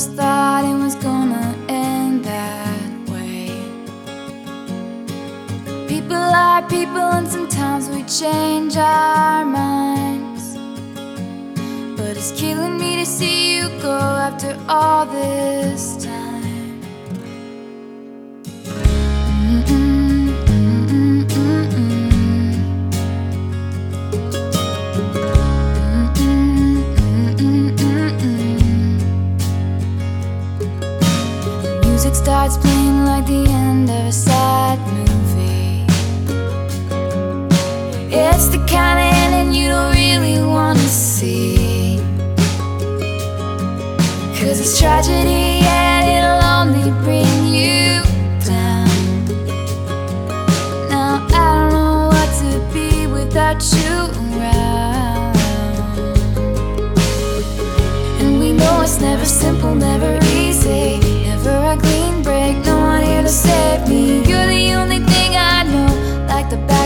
just thought it was gonna end that way. People are people, and sometimes we change our minds. But it's killing me to see you go after all this time. Music starts playing like the end of a sad movie. It's the kind of ending you don't really want to see, 'cause it's tragedy and it'll only bring you down. Now I don't know what to be without you around. And we know it's never simple, never easy, never a clean break, no one here to save me. You're the only thing I know, like the back